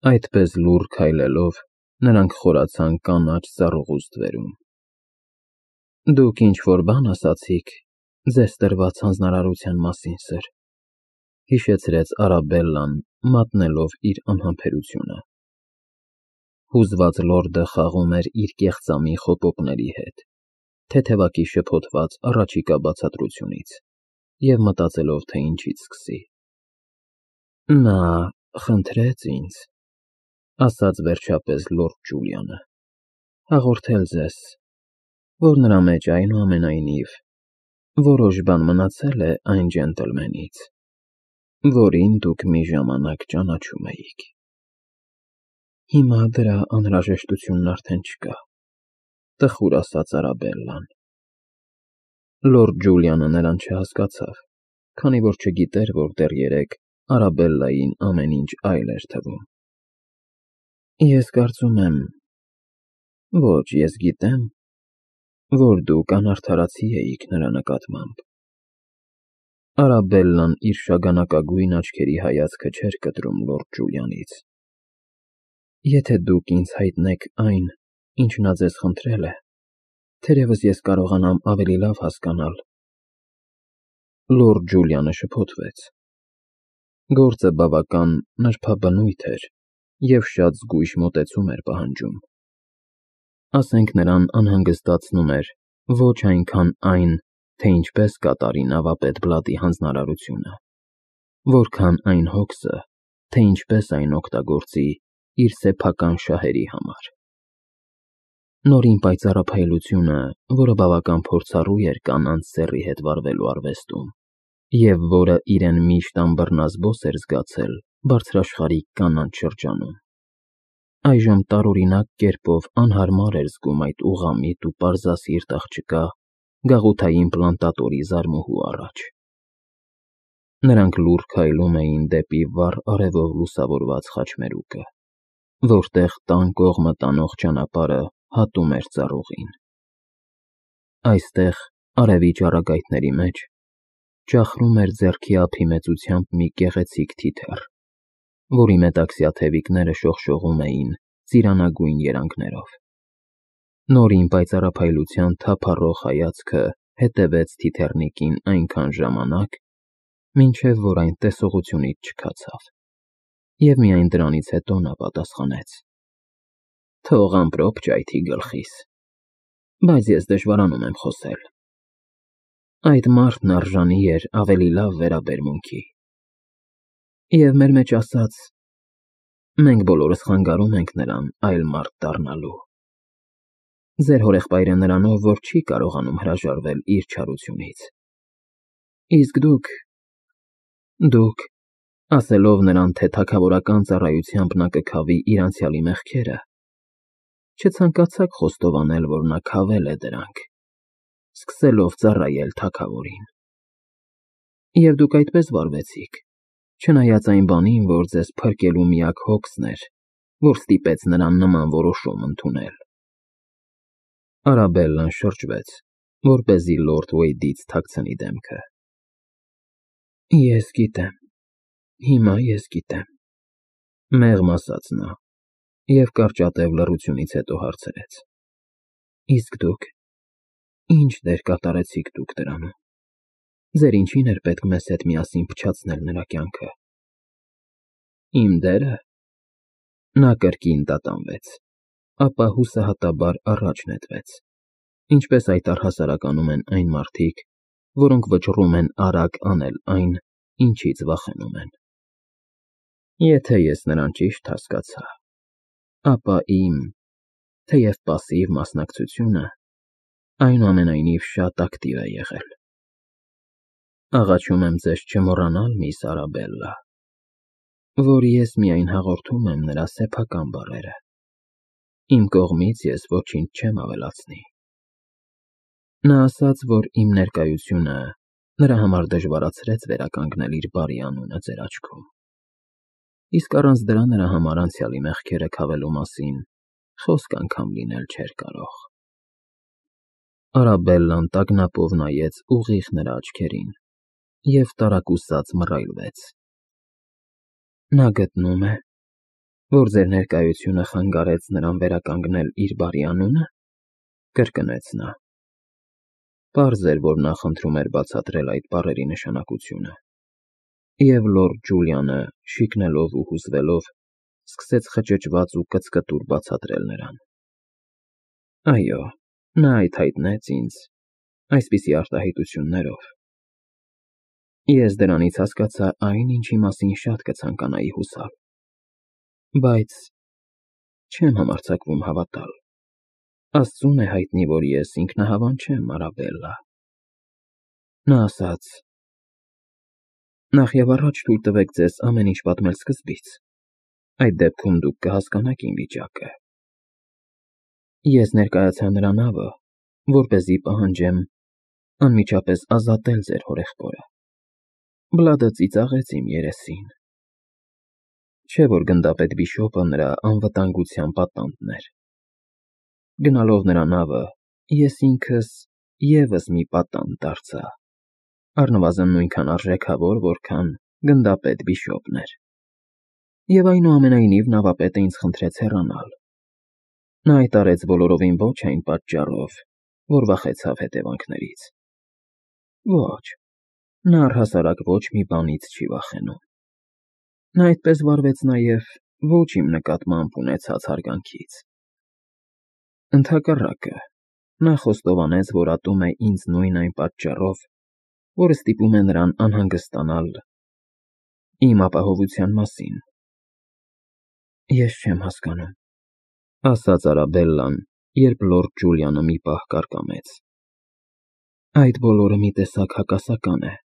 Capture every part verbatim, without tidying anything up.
Այդպես լուռ քայլելով, նրանք խորացան կանաչ սառուղուստվերում։ Դուք ինչ-որ բան ասացիք ձեզ տրված հանձնարարության մասին, սըր, հիշեցրեց Արաբելլան, մատնելով իր անհամբերությունը։ Հուզված լորդը խաղում էր իր կեղծամի խոպոպների հետ, թեթևակի շփոթված առաջիկա բացատրությունից, և մտածելով, թե ինչից սկսի։ Նա խնդրեց ինձ, ասաց վերջապես լորդ Ջուլիանը, հաղորդել ձեզ, որ նրա մեջ այնուամենայնիվ որոշ բան մնացել է այն ջենտլմենից, որին դուք մի ժամանակ ճանաչում էիք։ Հիմա դրա անհրաժեշտությունն արդեն չկա, տխուր ասաց Արաբելլան։ Լորդ Ջուլիանը նրան չհասկացավ, քանի որ չգիտեր, որ դեռ երեկ Արաբելլային ամեն ինչ այլ էր թվում։ Ես կարծում եմ, ոչ, ես գիտեմ, որ դուք անարդարացի էիք նրա նկատմամբ։ Արաբելլան իր շագանակագույն աչքերի հայացքը չէր կտրում լորդ Ջուլիանից։ Եթե դուք ինձ հայտնեք այն, ինչ նա ձեզ խնդրել է, թերևս ես կարողանամ ավելի լավ հասկանալ։ Լորդ Ջուլիանը շփոթվեց։ Գործը բավական նրբաբնույթ էր և շատ զգույշ մոտեցում էր պահանջում։ Ասենք նրան անհանգստացնում էր ոչ այնքան այն, թե ինչպես կատարի նավապետ Բլատի հանձնարարությունը, որքան այն հոգսը, թե ինչպես այն օգտագործի իր սեփական շահերի համար։ Նորին պայծառափայլությունը, որը բավական փորձառու էր կանանց սեռի հետ վարվելու արվեստում, և որը իրեն միշտ անբռնազբոս էր զգացել բարձրաշխարհիկ կանանց շրջանում, այժմ տարօրինակ կերպով անհարմար էր զգում այդ ուղղամիտ ու պարզասիրտ աղջկա գաղութային պլանտատորի զարմուհու առաջ։ Նրանք լուռ քայլում էին դեպի վառ արևով լուսավորված խաչմերուկը, որտեղ տան կողմը տանող ճանապարհը հատում էր ծառուղին։ Այստեղ, արևի ճառագայթների մեջ, ճախրում էր ձեռքի ափի մեծությամբ մի գեղեցիկ թիթեռ, որի մետաքսյա թևիկները շողշողում էին ծիրանագույն երանգներով։ Նորին պայծառափայլության թափառող հայացքը հետևեց թիթեռնիկին այնքան ժամանակ, մինչև որ այն տեսողությունից չքացավ, և միայն դրանից հետո նա պատասխանեց. Թող ամպրոպ ճայթի գլխիս, բայց ես դժվարանում եմ խոսել։ Այդ մարդն արժանի էր ավելի լավ վերաբերմունքի։ Եվ մեր մեջ ասած, մենք բոլորս խանգարում ենք նրան այլ մարդ դառնալու։ Ձեր հորեղբայրը նրանով, որ չի կարողանում հրաժարվել իր չարությունից։ Իսկ դուք… դուք, ասելով նրան, թե թագավորական ծառայությամբ նա կքավի իր անցյալի մեղքերը, չցանկացաք խոստովանել, որ նա քավել է դրանք, սկսելով ծառայել թագավորին։ Եվ դուք այդպես վարվեցիք, չնայած այն բանին, որ ձեզ փրկելու միակ հոգսն էր, որ ստիպեց նրան նման որոշում ընդունել։ Արաբելլան շրջվեց, որպեսզի լորդ Վեյդից թաքցնի դեմքը։ Ես գիտեմ, հիմա ես գիտեմ, մեղմ ասաց նա, և կարճատև լռությունից հետո հարցրեց. Իսկ դուք, ի՞նչ դեր կատարեցիք դուք դրանում։ Ձեր ինչին էր պետք մեզ հետ միասին փչացնել նրա կյանքը։ Իմ դերը… Նա կրկին տատանվեց, ապա հուսահատաբար առաջ նետվեց, ինչպես այդ առհասարականում են այն մարդիկ, որոնք վճռում են արագ անել այն, ինչից վախենում են։ Եթե ես նրան ճիշտ հասկացա, ապա իմ, թեև պասիվ մասնակցությունը այնուամենայնիվ շատ ակտիվ է եղել։ Աղաչում եմ ձեզ չմոռանալ, միս Արաբելլա, որ ես միայն հաղորդում եմ նրա սեփական բառերը։ Իմ կողմից ես ոչինչ չեմ ավելացնի։ Նա ասաց, որ իմ ներկայությունը նրա համար դժվարացրեց վերականգնել իր բարի անունը ձեր աչքում, իսկ առանց դրա նրա համար անցյալի մեղքերը քավելու մասին խոսք անգամ լինել չէր կարող։ Արաբելլան տագնապով նայեց ուղիղ նրա աչքերին և տարակուսած մռայլվեց։ Նա գտնում է, որ ձեր ներկայությունը խանգարեց նրան վերականգնել իր բարի անունը, կրկնեց նա։ Պարզ էր, որ նա խնդրում էր բացատրել այդ բառերի նշանակությունը, և լորդ Ջուլիանը, շիկնելով ու հուզվելով, սկսեց խճճված ու կծկտուր բացատրել նրան։ Այո, նա այդ հայտնեց ինձ այսպիսի արտահայտություններով։ Ես դրանից հասկացա այն, ինչի մասին շատ կցանկանայի հուսալ, բայց չեմ համարձակվում հավատալ։ Աստծուն է հայտնի, որ ես ինքնահավան չեմ, Արաբելլա։ Նա ասաց. Նախ և առաջ թույլ տվեք ձեզ ամեն ինչ պատմել սկզբից, այդ դեպքում դուք կհասկանաք իմ վիճակը։ Ես ներկայացա նրա նավը, որպեսզի պահանջեմ անմիջապես ազատել ձեր հորեղբորը։ Բլադը ծիծաղեց իմ երեսին։ Չէ՞ որ գնդապետ Բիշոպը նրա անվտանգության պատանդն էր։ Գնալով նրա նավը, ես ինքս ևս մի պատանդ դարձա, առնվազն նույնքան արժեքավոր, որքան գնդապետ Բիշոպն էր։ Եվ այնուամենայնիվ նավապետը ինձ խնդրեց հեռանալ։ Նա այդ արեց բոլորովին ոչ այն պատճառով, որ վախեցավ հետևանքներից։ Ոչ, նա առհասարակ ոչ մի բանից չի վախենում։ Նա այդպես վարվեց նաև ոչ իմ նկատմամբ ունեցած հարգանքից։ Ընդհակառակը, նա խոստովանեց, որ ատում է ինձ նույն այն պատճառով, որը ստիպում է նրան անհանգստանալ իմ ապահովության մասին։ Ես չեմ հասկանում, ասաց Արաբելլան, երբ լորդ Ջուլիանը մի պահ կարկամեց։ Այդ բոլորը մի տեսակ հակասական է։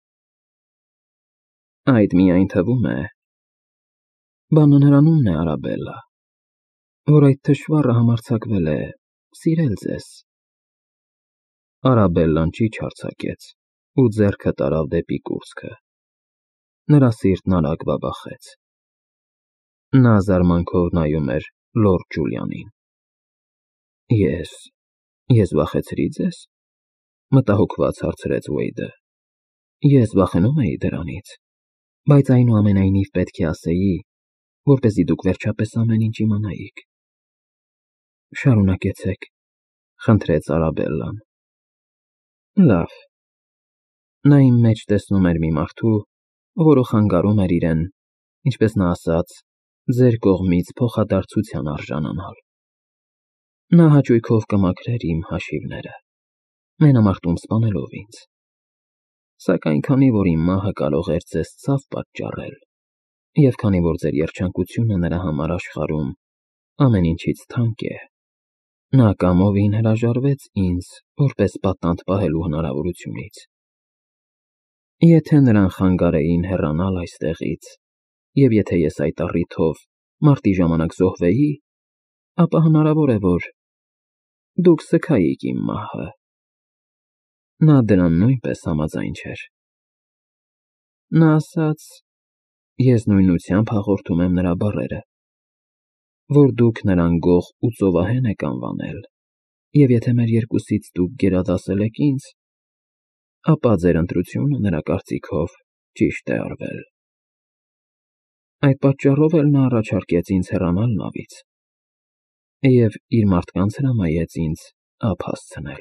Այդ միայն թվում է, բանը նրանումն է, Արաբելլա, որ այդ թշվառը համարձակվել է սիրել ձեզ։ Արաբելլան ճիչ արձակեց ու ձեռքը տարավ դեպի կուրծքը։ Նրա սիրտն արագ բաբախեց։ Նա զարմանքով նայում էր լորդ Ջուլիանին։ Ես… ես վախեցրի ձեզ, մտահոգված հարցրեց Ուեյդը։ Ես վախենում էի դրանից, բայց այնուամենայնիվ պետք է ասեի, որպեսզի դուք վերջապես ամեն ինչ իմանայիք։ Շարունակեցեք, խնդրեց Արաբելլան։ Լավ։ Նա իմ մեջ տեսնում էր մի մարդու, որը խանգարում էր իրեն, ինչպես նա ասաց, ձեր կողմից փոխադարձության արժանանալ։ Նա հաճույքով կմաքրեր իմ հաշիվները, մենամարտում սպանելով ինձ։ Սակայն քանի որ իմ մահը կարող էր ձեզ ցավ պատճառել, և քանի որ ձեր երջանկությունը նրա համար աշխարհում ամեն ինչից թանկ է, նա կամովին հրաժարվեց ինձ որպես պատանդ պահելու հնարավորությունից։ Եթե նրան խանգարեին հեռանալ այստեղից, և եթե ես այդ առիթով մարտի ժամանակ զոհվեի, ապա հնարավոր է, որ դուք սգայիք իմ մահը։ Նա դրան նույնպես համաձայն չէր։ Նա ասաց, ես նույնությամբ հաղորդում եմ նրա բառերը, որ դուք նրան գող ու ծովահեն եք անվանել, և եթե մեր երկուսից դուք գերադասել եք ինձ, ապա ձեր ընտրությունը նրա կարծիքով ճիշտ է արվել։ Այդ պատճառով էլ նա առաջարկեց ինձ հեռանալ նավից և իր մարդկանց հրամայեց ինձ ափ հասցնել։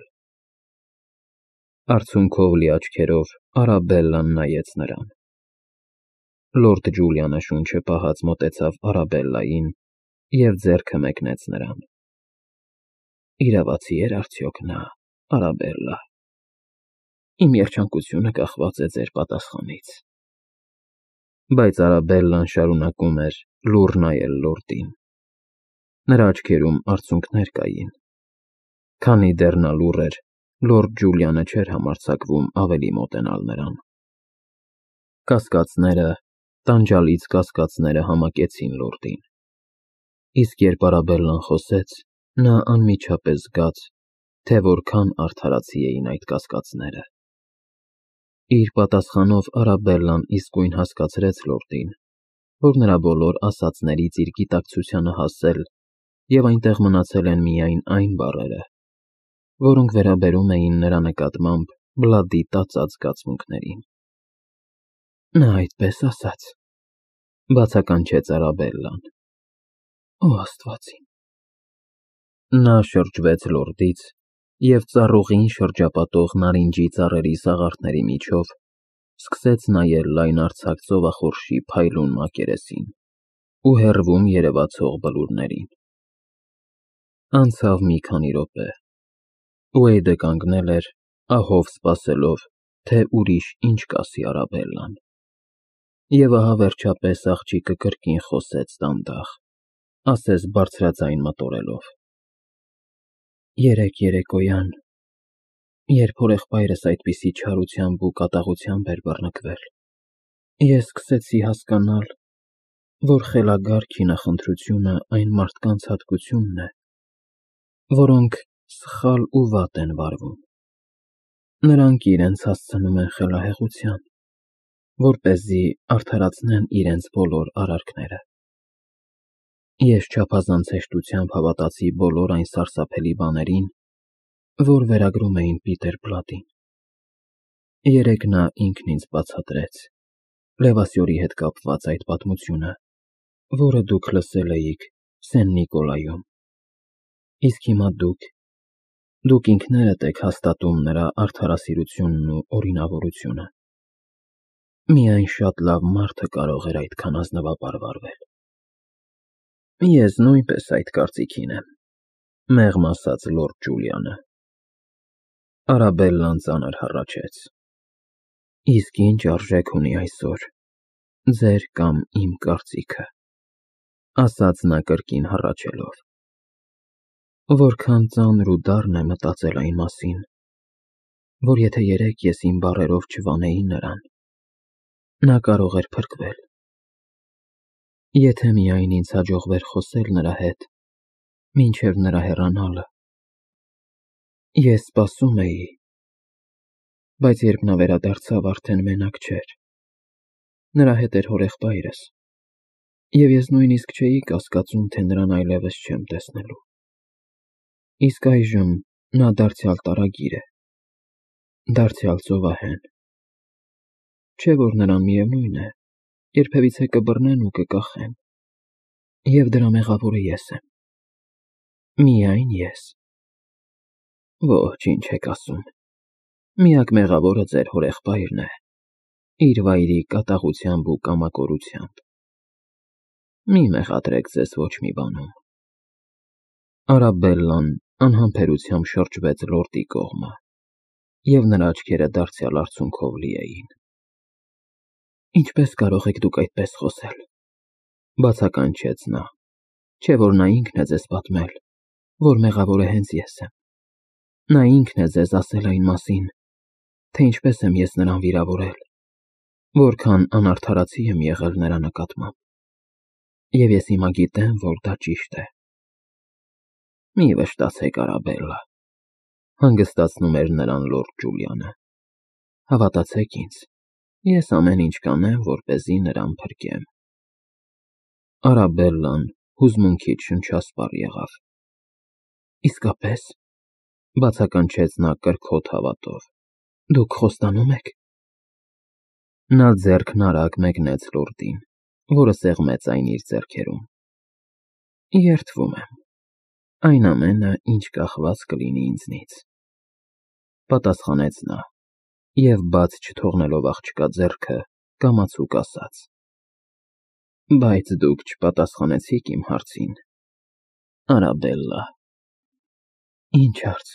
Արցունքով լի աչքերով Արաբելլան նայեց նրան։ Լորդ Ջուլիանը շունչը պահած մոտեցավ Արաբելլային և ձեռքը մեկնեց նրան։ Իրավացի էր արդյոք նա, Արաբելլա։ Իմ երջանկությունը կախված է ձեր պատասխանից։ Բայց Արաբելլան շարունակում էր լուռ նայել լորդին։ Նրա աչքերում արցունքներ կային։ Քանի դեռ նա լուռ էր, լորդ Ջուլիանը չէր համարձակվում ավելի մոտենալ նրան։ Կասկածները, տանջալից կասկածները համակեցին լորդին։ Իսկ երբ Արաբելլան խոսեց, նա անմիջապես զգաց, թե որքան արդարացի էին այդ կասկածները։ Իր պատասխանով Արաբելլան իսկույն հասկացրեց լորդին, որ նրա բոլոր ասածներից իր գիտակցությանը հասել և այնտեղ մնացել են միայն այն բառերը, որոնք վերաբերում էին նրա նկատմամբ Բլադի տածած զգացմունքներին։ Նա այդպես ասաց, բացականչեց Արաբելլան։ Օ Աստվածին։ Նա շրջվեց լորդից և ծառուղին շրջապատող նարինջի ծառերի սաղարթների միջով սկսեց նայել լայնարձակ ծովախորշի փայլուն մակերեսին ու հեռվում երևացող բլուրներին։ Անցավ մի քանի րոպե։ Ուեյդը կանգնել էր, ահով սպասելով, թե ուրիշ ինչ կասի Արաբելլան։ Եվ ահա վերջապես աղջիկը կրկին խոսեց դանդաղ, ասես բարձրաձայն մտորելով. Երեկ երեկոյան, երբ հորեղբայրս այդպիսի չարությամբ ու կատաղությամբ էր բռնկվել, ես սկսեցի հասկանալ, որ խելագար քինախնդրությունը այն մարդկանց հատկությունն է, որոնք սխալ ու վատ են վարվում։ Նրանք իրենց հասցնում են խելահեղության, որպեսզի արդարացնեն իրենց բոլոր արարքները։ Ես չափազանց հեշտությամբ հավատացի բոլոր այն սարսափելի բաներին, որ վերագրում էին Պիտեր Բլադին։ Երեկ նա ինքն ինձ բացատրեց Լևասյորի հետ կապված այդ պատմությունը, որը դուք լսել էիք Սեն Նիկոլայում։ Իսկ հիմա դուք, դուք ինքներդ եք հաստատում նրա արդարասիրությունն ու օրինավորությունը։ Միայն շատ լավ մարդը կարող էր այդքան ազնվաբար վարվել։ Ես նույնպես այդ կարծիքին եմ, մեղմ ասաց լորդ Ջուլիանը։ Արաբելլան ծանր հառաչեց։ Իսկ ինչ արժեք ունի այսօր ձեր կամ իմ կարծիքը, ասաց նա կրկին հառաչելով։ Որքան ծանր ու դառն է մտածել այն մասին, որ եթե երեկ ես իմ բառերով չվանեի նրան, նա կարող էր փրկվել։ Եթե միայն ինձ հաջողվեր խոսել նրա հետ, մինչև նրա հեռանալը։ Ես սպասում էի, բայց երբ նա վերադարձավ, արդեն մենակ չէր։ Նրա հետ էր հորեղբայրս, և ես նույնիսկ չէի կասկածում, թե նրան այլևս չեմ տեսնելու։ Իսկ այժմ նա դարձյալ տարագիր է, դարձյալ ծովահեն։ Չէ՞ որ նրան միևնույն է, երբևիցե կբռնեն ու կկախեն, և դրա մեղավորը ես եմ։ Միայն ես։ Ոչ, ինչ եք ասում, միակ մեղավորը ձեր հորեղբայրն է, իր վայրի կատաղությամբ ու կամակորությամբ։ Մի մեղադրեք ձեզ ոչ մի բանում։ Արաբելլան անհամբերությամբ շրջվեց լորդի կողմը, և նրա աչքերը դարձյալ արցունքով լի էին։ Ինչպե՞ս կարող եք դուք այդպես խոսել, բացականչեց նա, չէ՞ որ նա ինքն է ձեզ պատմել, որ մեղավորը հենց ես եմ։ Նա ինքն է ձեզ ասել այն մասին, թե ինչպես եմ ես նրան վիրավորել, որքան անարդարացի եմ եղել նրա նկատմամբ։ Եվ ես հիմա գիտեմ, որ դա ճիշտ է։ Մի վշտացեք, Արաբելլա, հանգստացնում էր նրան լորդ Ջուլիանը։ Հավատացեք ինձ, ես ամեն ինչ կանեմ, որպեսզի նրան փրկեմ։ Արաբելլան հուզմունքից շնչասպառ եղավ։ Իսկապես, բացականչեց նա կրքոտ հավատով, դուք խոստանում եք։ Նա ձեռքն արագ մեկնեց լորդին, որը սեղմեց այն իր ձեռքերում։ Երդվում եմ, այն ամենը, ինչ կախված կլինի ինձնից, պատասխանեց նա, և բաց չթողնելով աղջկա ձեռքը, կամացուկ ասաց. Բայց դուք չպատասխանեցիք իմ հարցին, Արաբելլա։ Ինչ հարց։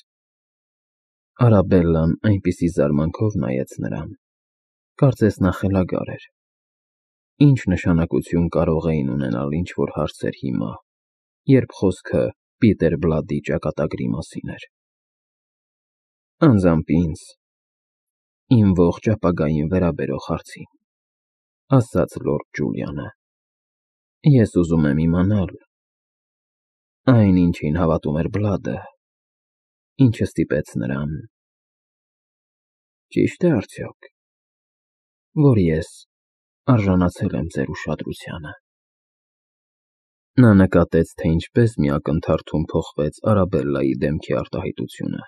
Արաբելլան այնպիսի զարմանքով նայեց նրան, կարծես նա խելագար էր։ Ինչ նշանակություն կարող էին ունենալ ինչ-որ հարցեր հիմա, երբ խոսքը Պիտեր Բլադի ճակատագրի մասին էր։ Անձամբ ինձ, իմ ողջ ապագային վերաբերող հարցին, ասաց լորդ Ջուլիանը, ես ուզում եմ իմանալ, այն ինչին հավատում էր Բլադը, ինչը ստիպեց նրան… Ճիշտ է արդյոք, որ ես արժանացել եմ ձեր ուշադրությանը։ Նա նկատեց, թե ինչպես մի ակնթարթում փոխվեց Արաբելլայի դեմքի արտահայտությունը։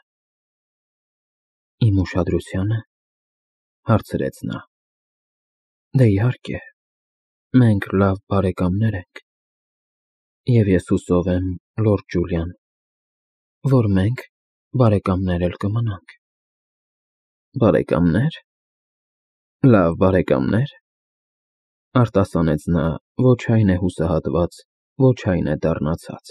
Իմ ուշադրությա՞նը, հարցրեց նա։ Դե իհարկե, մենք լավ բարեկամներ ենք։ Եվ ես հուսով եմ, լորդ Ջուլիան, որ մենք բարեկամներ էլ կմնանք։ Բարեկամնե՞ր։ Լավ բարեկամնե՞ր, արտասանեց նա ոչ այն է հուսահատված, ոչ այն է դառնացած։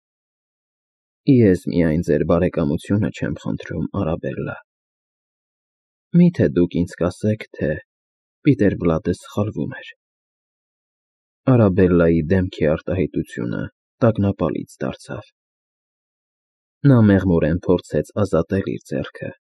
Ես միայն ձեր բարեկամությունը չեմ խնդրում, Արաբելլա։ Մի՞թե դուք ինձ կասեք, թե Պիտեր Բլատը սխալվում էր։ Արաբելլայի դեմքի արտահայտությունը տագնապալից դարձավ։ Նա մեղմորեն փորձեց ազատել իր ձեռքը,